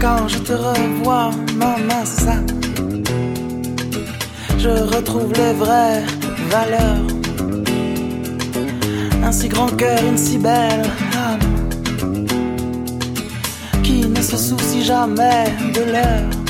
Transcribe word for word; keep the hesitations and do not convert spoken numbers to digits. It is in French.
Quand je te revois, maman, c'est ça. Je retrouve les vraies valeurs. Un si grand cœur, une si belle âme qui ne se soucie jamais de l'heure.